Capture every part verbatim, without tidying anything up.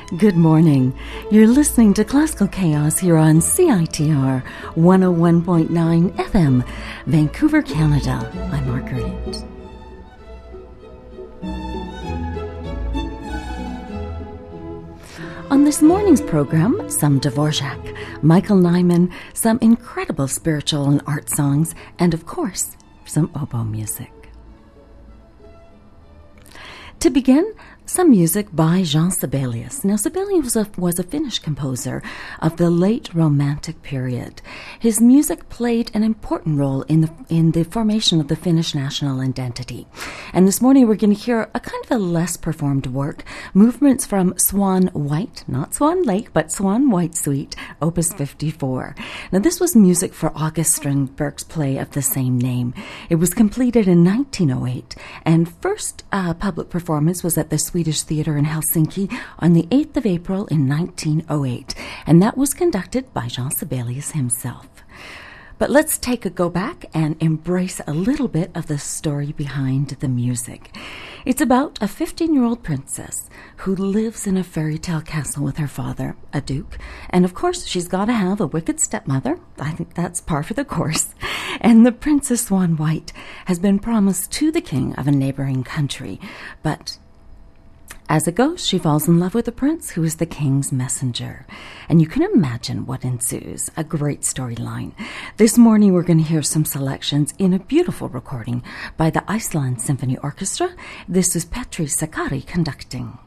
Good morning. You're listening to Classical Chaos here on C I T R one oh one point nine F M, Vancouver, Canada. I'm Marguerite. On this morning's program, some Dvorak, Michael Nyman, some incredible spiritual and art songs, and of course, some oboe music. To begin, some music by Jean Sibelius. Now, Sibelius was a, was a Finnish composer of the late Romantic period. His music played an important role in the in the formation of the Finnish national identity. And this morning we're going to hear a kind of a less performed work, movements from Swan White, not Swan Lake, but Swan White Suite, Opus fifty-four. Now, this was music for August Strindberg's play of the same name. It was completed in nineteen oh eight, and first uh, public performance was at the Swedish Theatre in Helsinki on the eighth of April in nineteen oh eight, and that was conducted by Jean Sibelius himself. But let's take a go back and embrace a little bit of the story behind the music. It's about a fifteen-year-old princess who lives in a fairy tale castle with her father, a duke, and of course she's got to have a wicked stepmother. I think that's par for the course. And the Princess Swan White has been promised to the king of a neighboring country, but as it goes, she falls in love with the prince, who is the king's messenger. And you can imagine what ensues. A great storyline. This morning, we're going to hear some selections in a beautiful recording by the Iceland Symphony Orchestra. This is Petri Sakari conducting.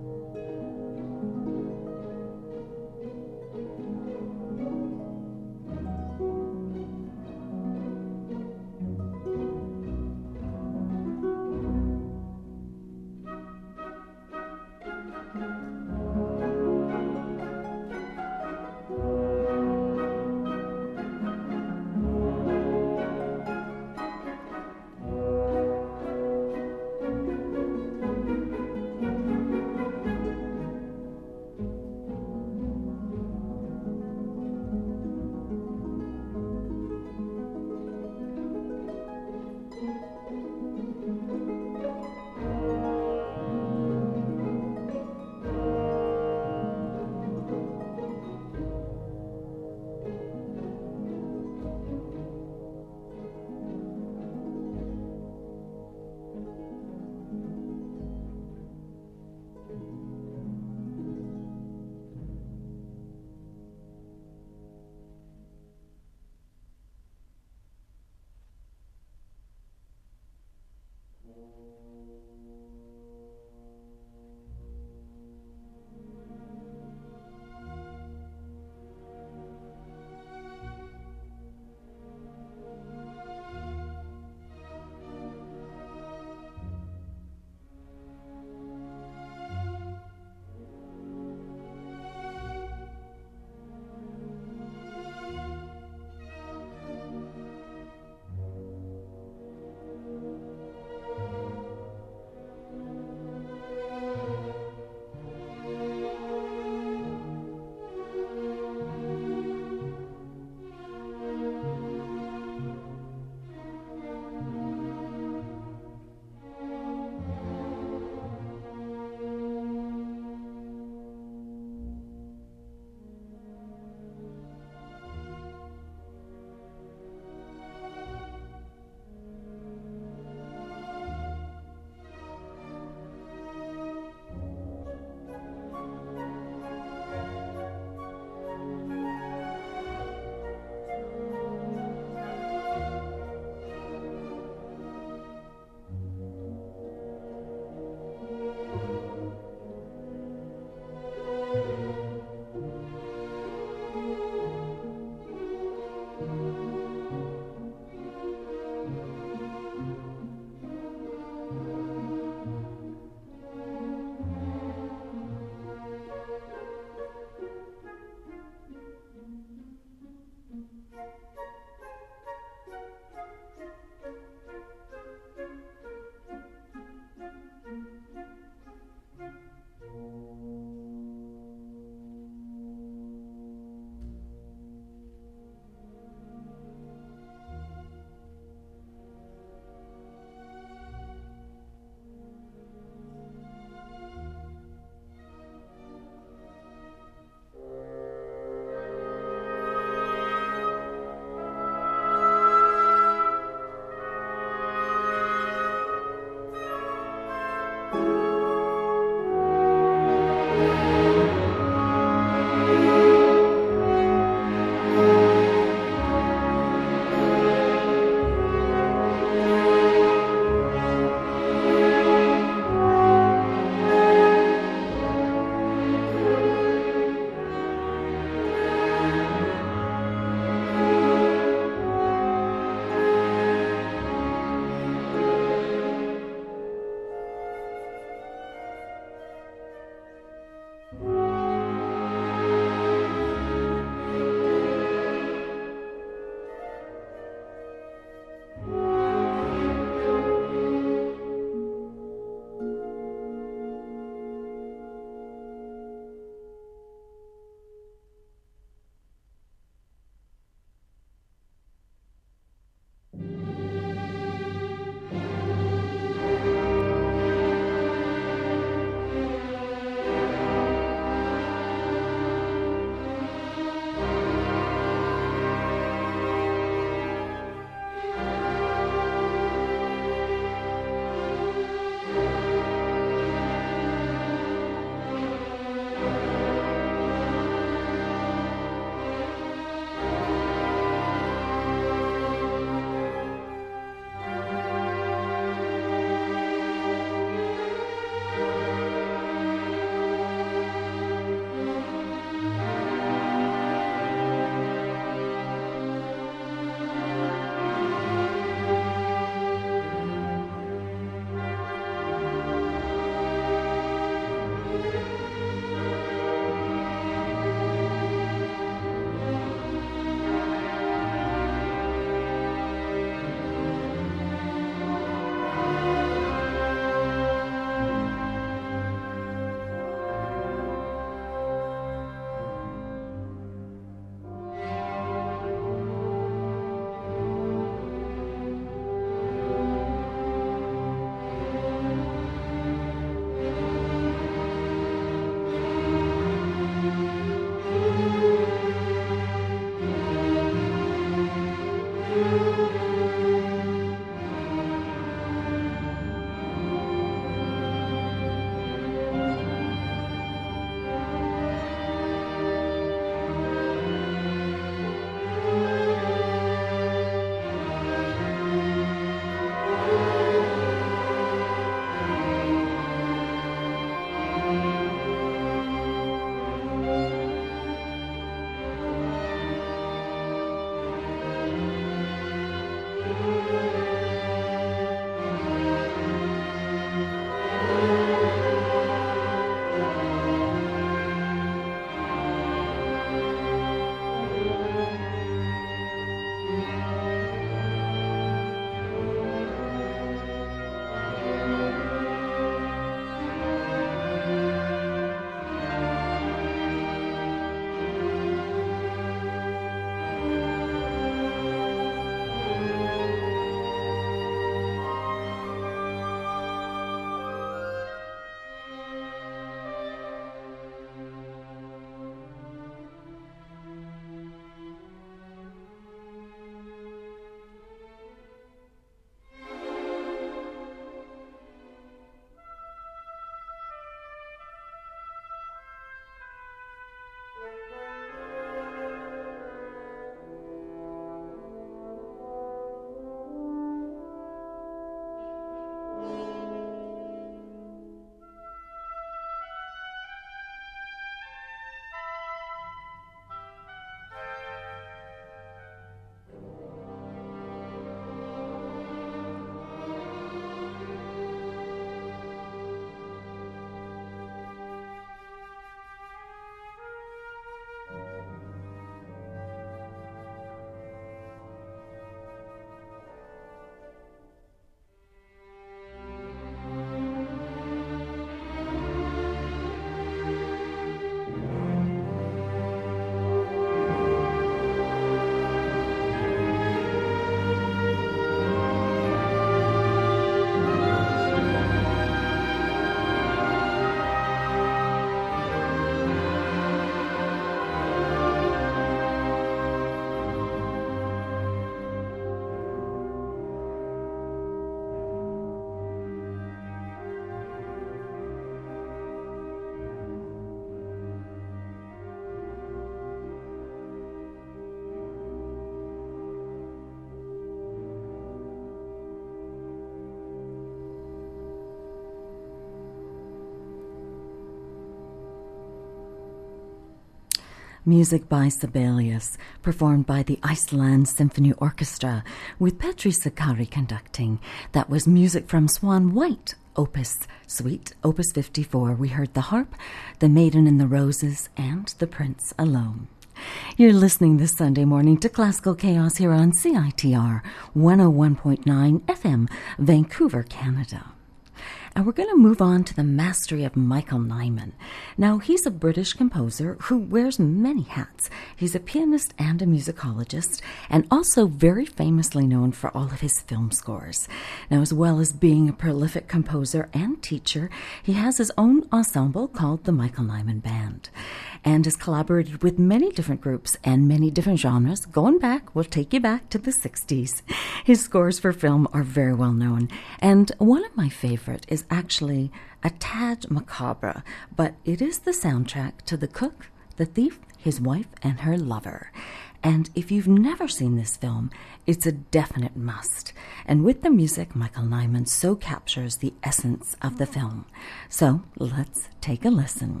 music by Sibelius, performed by the Iceland Symphony Orchestra, with Petri Sakari conducting. That was music from Swan White, Opus Suite, Opus fifty-four. We heard the harp, the Maiden in the Roses, and the Prince alone. You're listening this Sunday morning to Classical Chaos here on C I T R one oh one point nine F M, Vancouver, Canada. And we're going to move on to the mastery of Michael Nyman. Now, he's a British composer who wears many hats. He's a pianist and a musicologist, and also very famously known for all of his film scores. Now, as well as being a prolific composer and teacher, he has his own ensemble called the Michael Nyman Band, and has collaborated with many different groups and many different genres. Going back, we'll take you back to the sixties. His scores for film are very well known, and one of my favorite is actually a tad macabre, but it is the soundtrack to The Cook, The Thief, His Wife, and Her Lover. And if you've never seen this film, it's a definite must. And with the music, Michael Nyman so captures the essence of the film. So let's take a listen.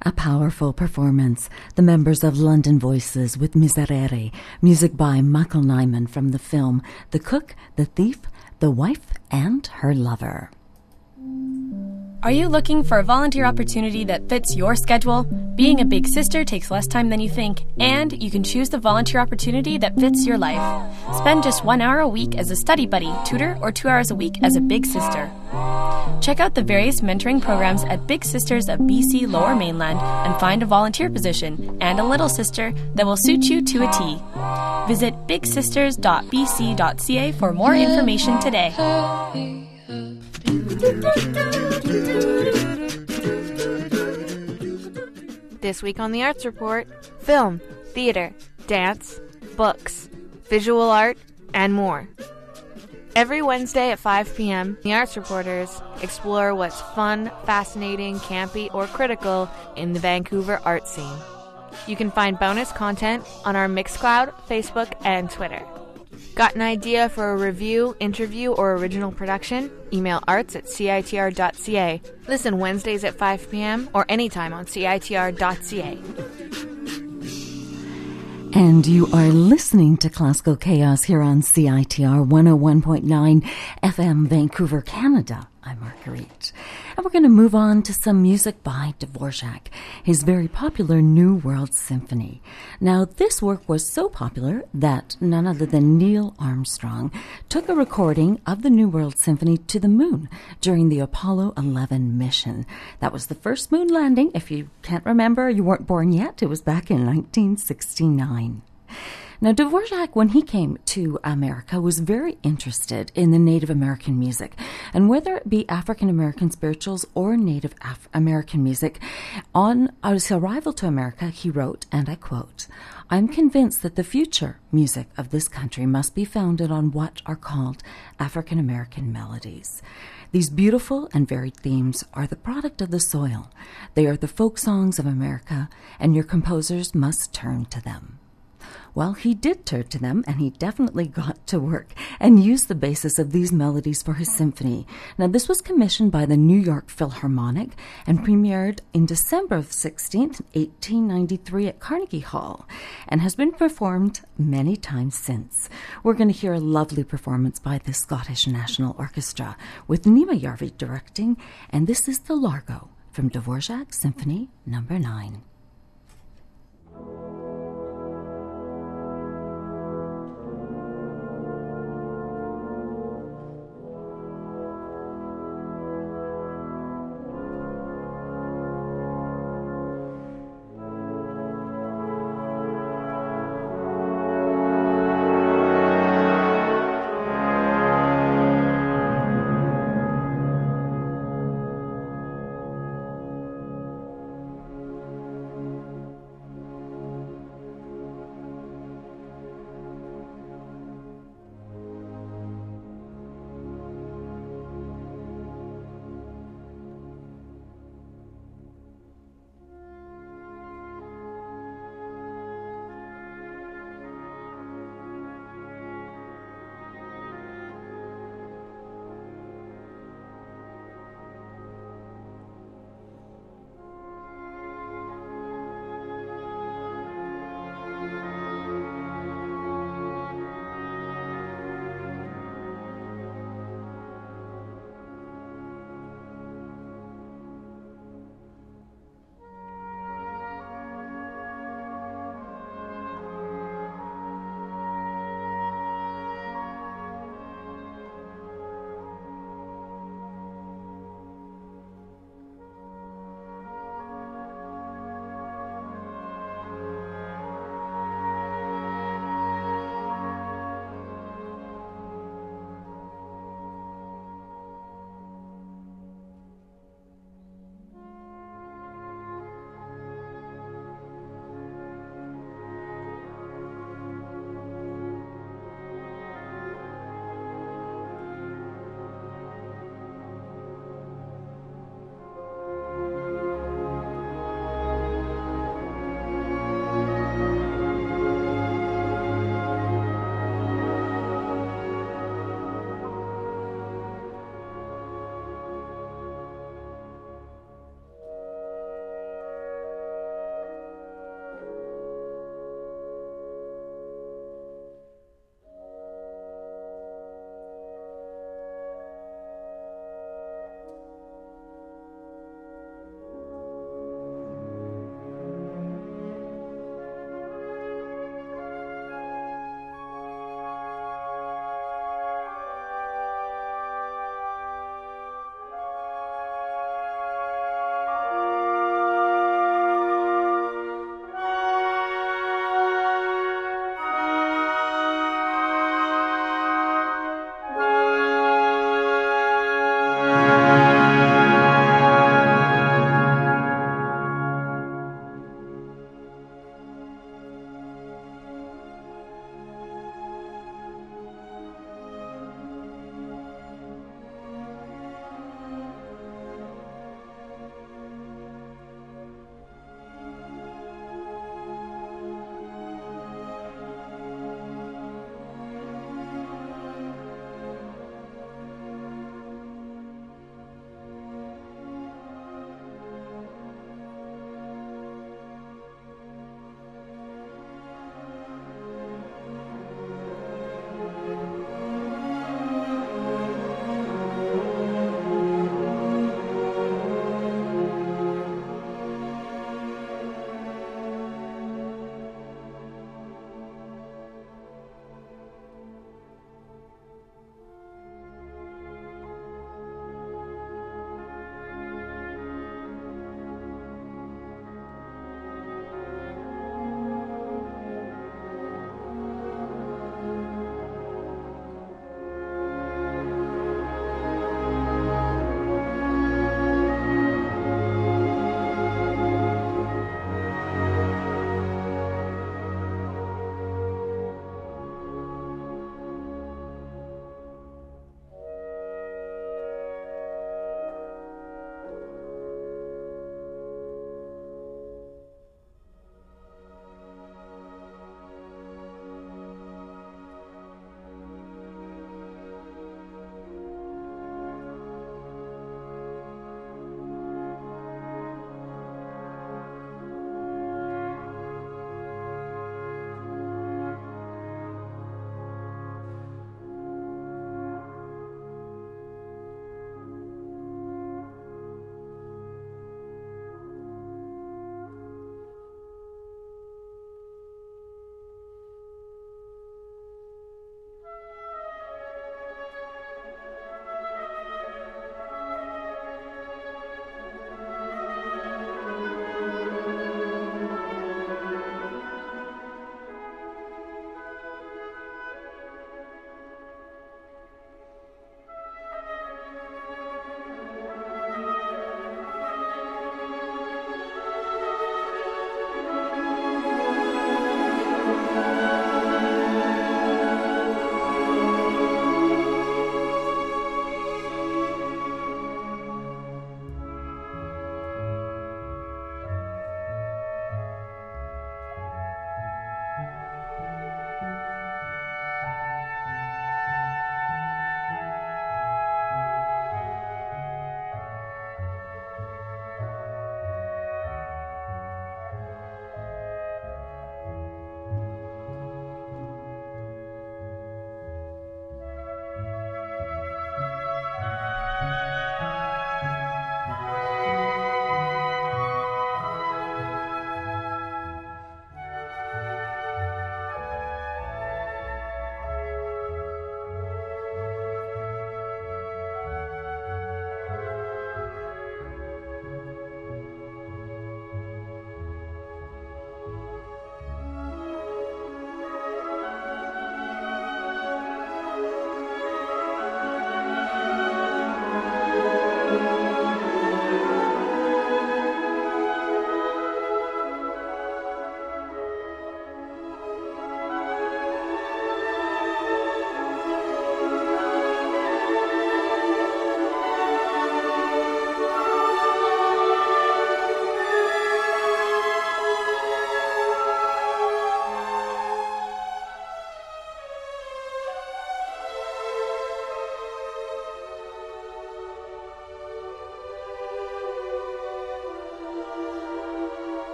A powerful performance. The members of London Voices with Miserere, music by Michael Nyman from the film The Cook, the Thief, the Wife, and Her Lover. Are you looking for a volunteer opportunity that fits your schedule? Being a big sister takes less time than you think, and you can choose the volunteer opportunity that fits your life. Spend just one hour a week as a study buddy, tutor, or two hours a week as a big sister. Check out the various mentoring programs at Big Sisters of B C Lower Mainland and find a volunteer position and a little sister that will suit you to a T. Visit big sisters dot b c dot c a for more information today. This week on the Arts Report, film, theater, dance, books, visual art, and more. Every Wednesday at five p.m., the Arts Reporters explore what's fun, fascinating, campy, or critical in the Vancouver art scene. You can find bonus content on our Mixcloud, Facebook, and Twitter. Got an idea for a review, interview, or original production? Email arts at c i t r dot c a. Listen Wednesdays at five p.m. or anytime on c i t r dot c a. And you are listening to Classical Chaos here on C I T R one oh one point nine F M Vancouver, Canada. I'm Marguerite. And we're going to move on to some music by Dvorak, his very popular New World Symphony. Now, this work was so popular that none other than Neil Armstrong took a recording of the New World Symphony to the moon during the Apollo eleven mission. That was the first moon landing. If you can't remember, you weren't born yet. It was back in nineteen sixty-nine. Now, Dvorak, when he came to America, was very interested in the Native American music. And whether it be African-American spirituals or Native Af- American music, on his arrival to America, he wrote, and I quote, "I'm convinced that the future music of this country must be founded on what are called African-American melodies. These beautiful and varied themes are the product of the soil. They are the folk songs of America, and your composers must turn to them." Well, he did turn to them, and he definitely got to work and used the basis of these melodies for his symphony. Now, this was commissioned by the New York Philharmonic and premiered in December sixteenth, eighteen ninety-three at Carnegie Hall and has been performed many times since. We're going to hear a lovely performance by the Scottish National Orchestra with Nima Yarvi directing, and this is the Largo from Dvorak Symphony Number nine.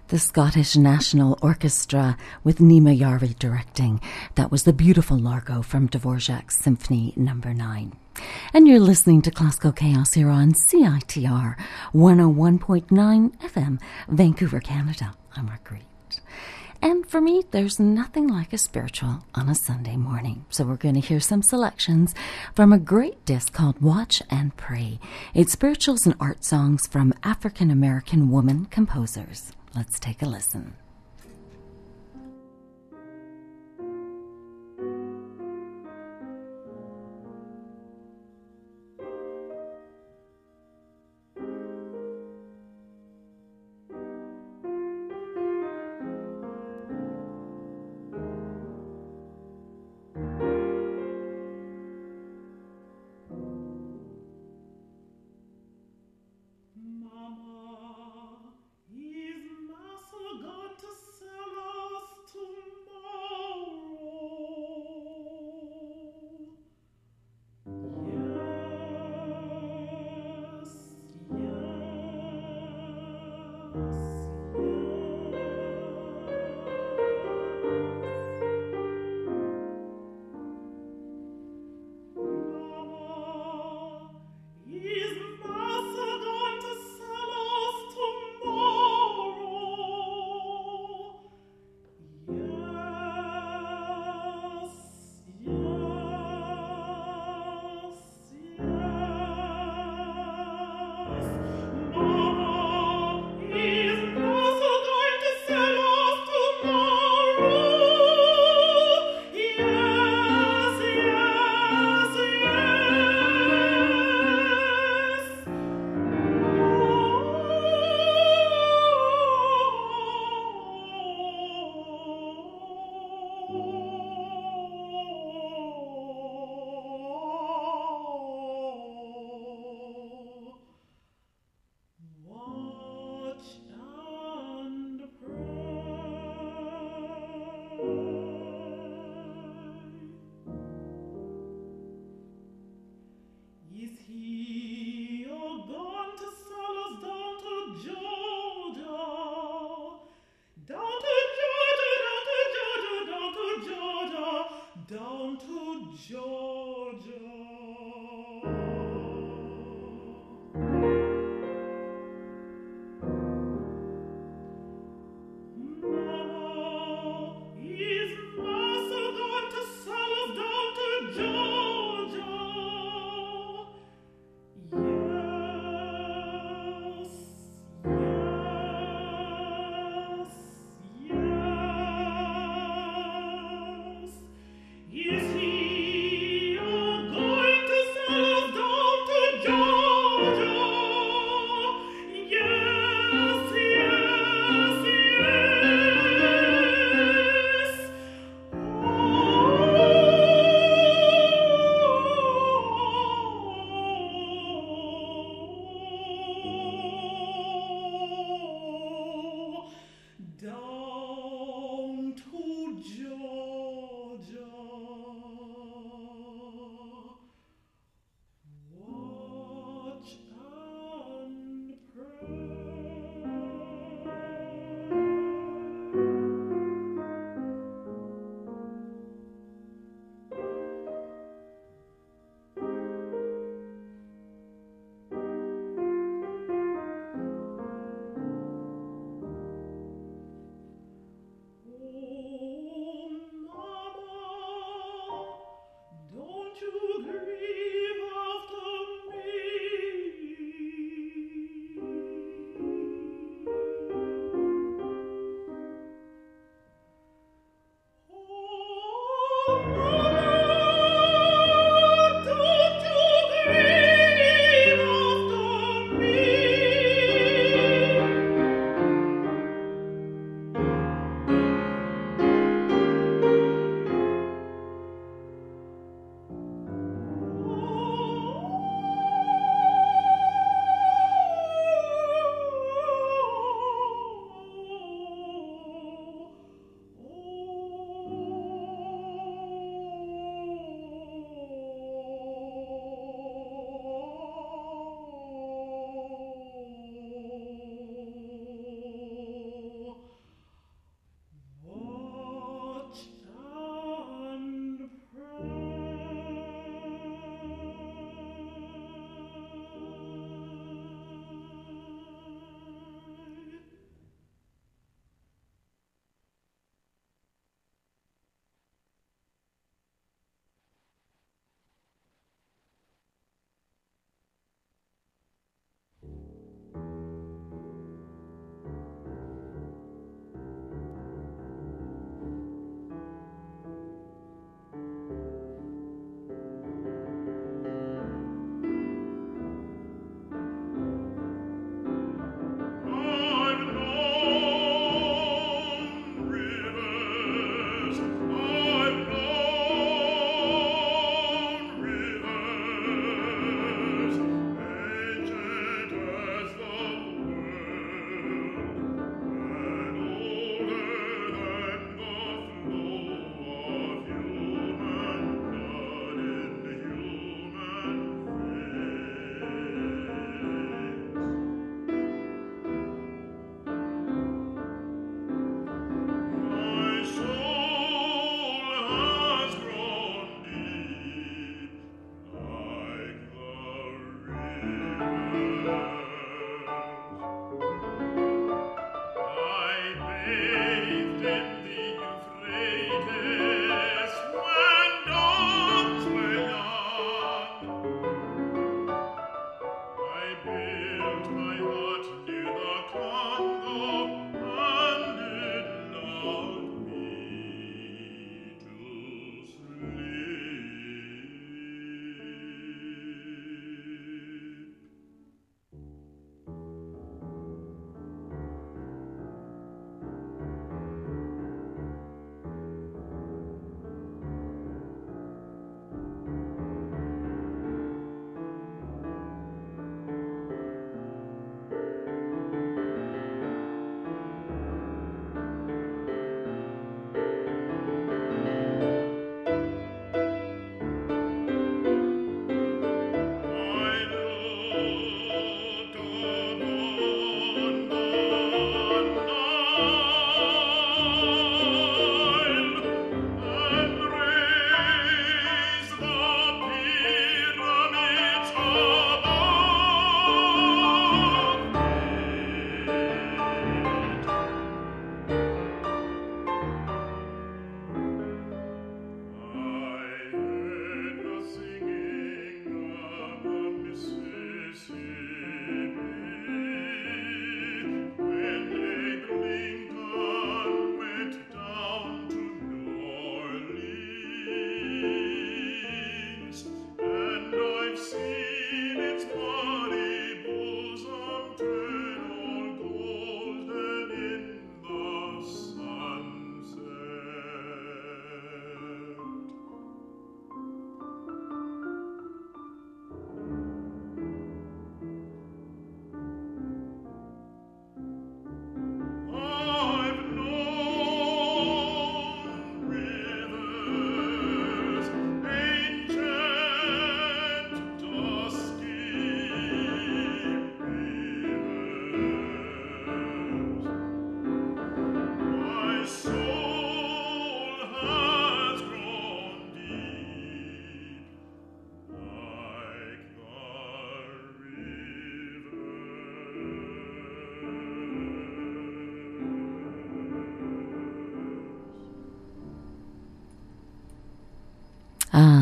The Scottish National Orchestra with Nima Yari directing. That was the beautiful Largo from Dvorak's Symphony Number nine. And you're listening to Classical Chaos here on C I T R one oh one point nine F M, Vancouver, Canada. I'm Marguerite. And for me, there's nothing like a spiritual on a Sunday morning. So we're going to hear some selections from a great disc called Watch and Pray. It's spirituals and art songs from African American woman composers. Let's take a listen.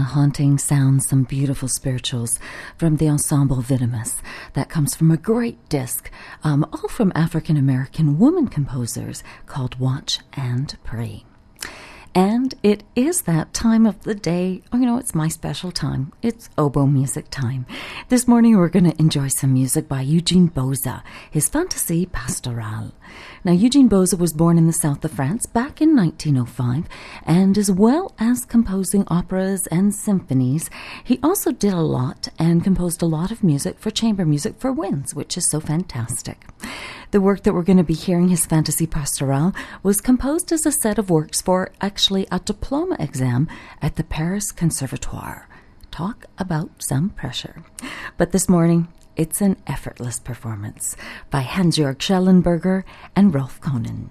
haunting sounds, some beautiful spirituals from the ensemble Vitamus. That comes from a great disc, um, all from African-American woman composers, called Watch and Pray. And it is that time of the day, oh, you know, it's my special time. It's oboe music time. This morning we're going to enjoy some music by Eugene Boza, his Fantasy Pastorale. Now, Eugene Boza was born in the south of France back in nineteen oh five, and as well as composing operas and symphonies, he also did a lot and composed a lot of music for chamber music for winds, which is so fantastic. The work that we're going to be hearing, his Fantasy Pastorale, was composed as a set of works for actually a diploma exam at the Paris Conservatoire. Talk about some pressure. But this morning, it's an effortless performance by Hans-Jörg Schellenberger and Rolf Koenen.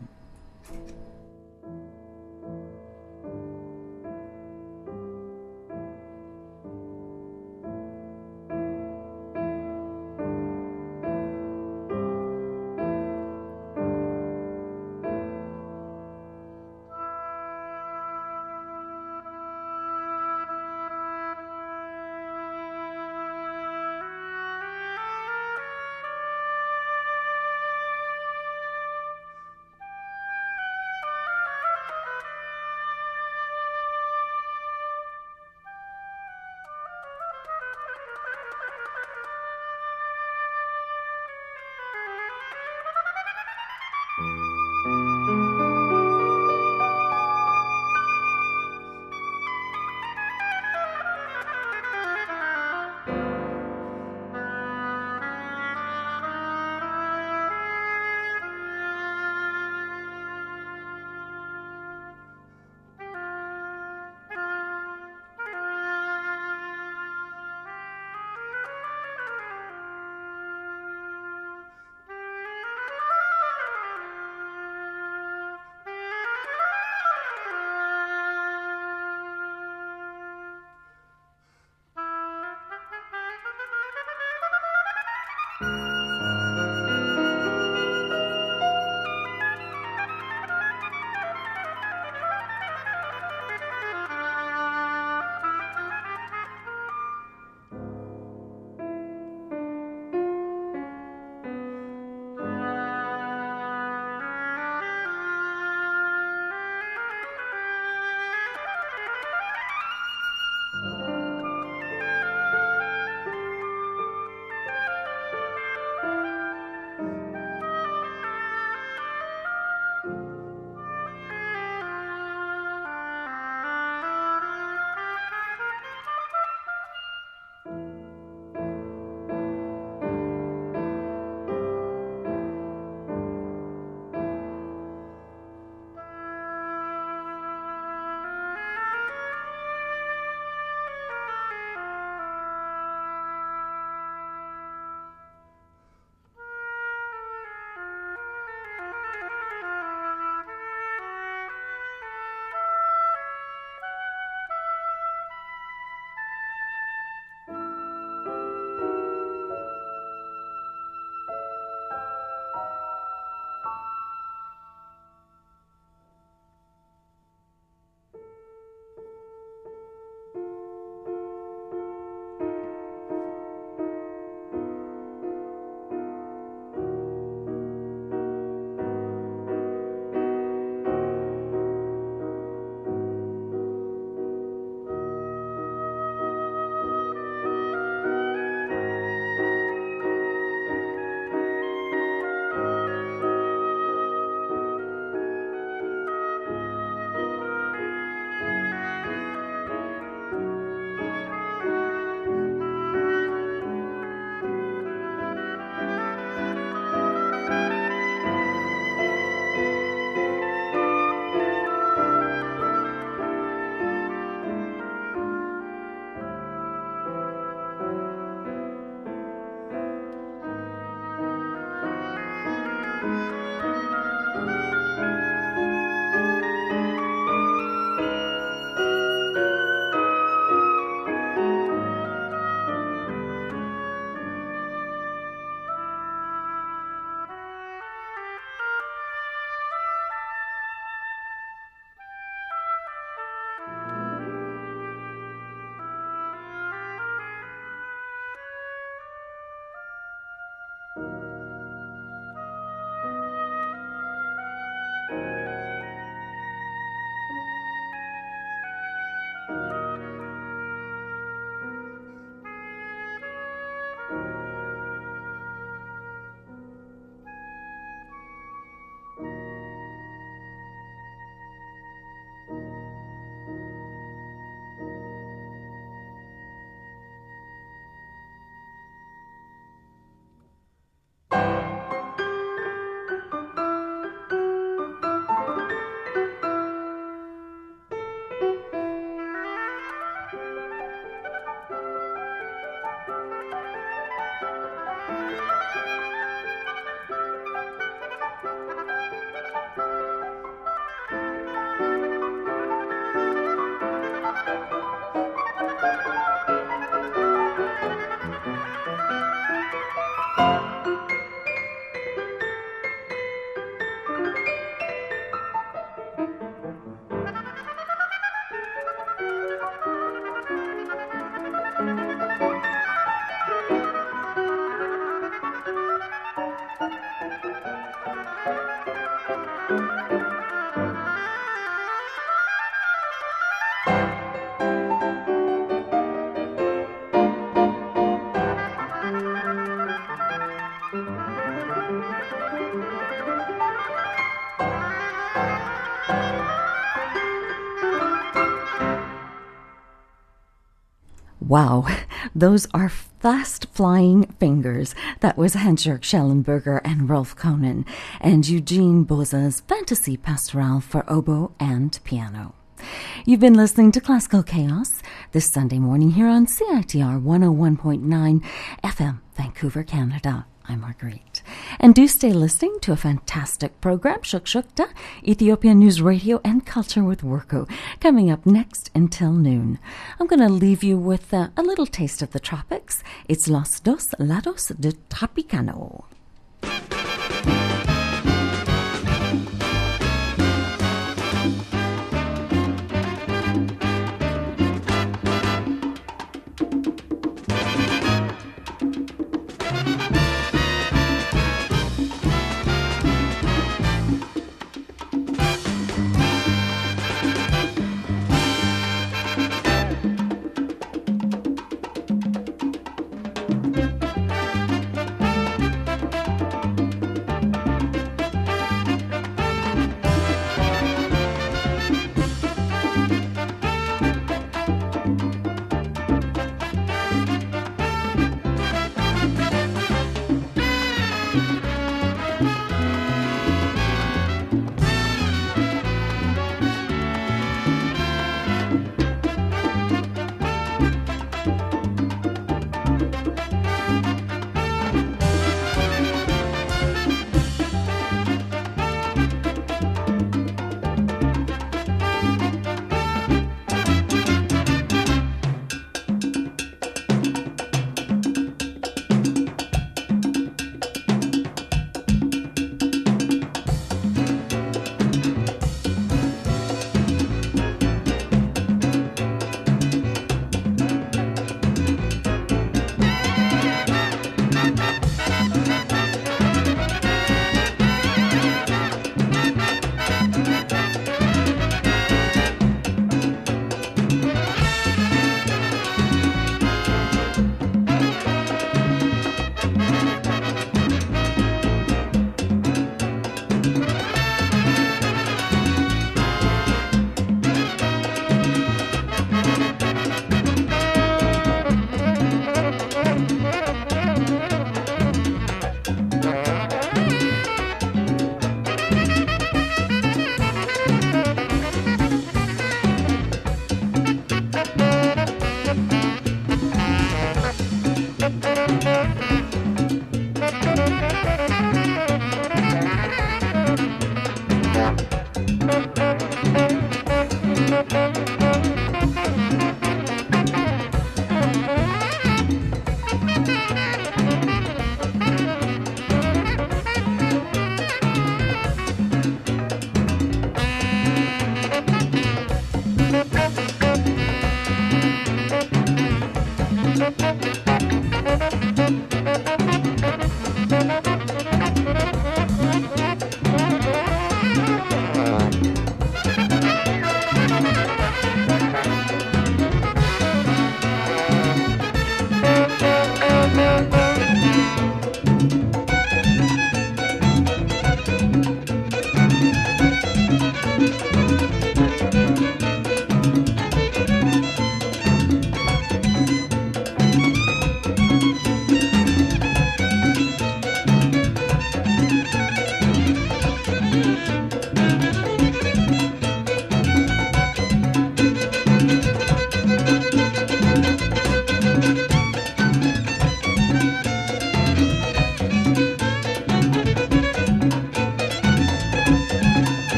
Wow, those are fast-flying fingers. That was Hans-Jörg Schellenberger and Rolf Koenen, and Eugene Boza's Fantasy Pastoral for oboe and piano. You've been listening to Classical Chaos this Sunday morning here on C I T R one oh one point nine F M, Vancouver, Canada. I'm Marguerite. And do stay listening to a fantastic program, Shukshukta, Ethiopian News Radio and Culture with Worko, coming up next until noon. I'm going to leave you with uh, a little taste of the tropics. It's Los Dos Lados de Tropicano.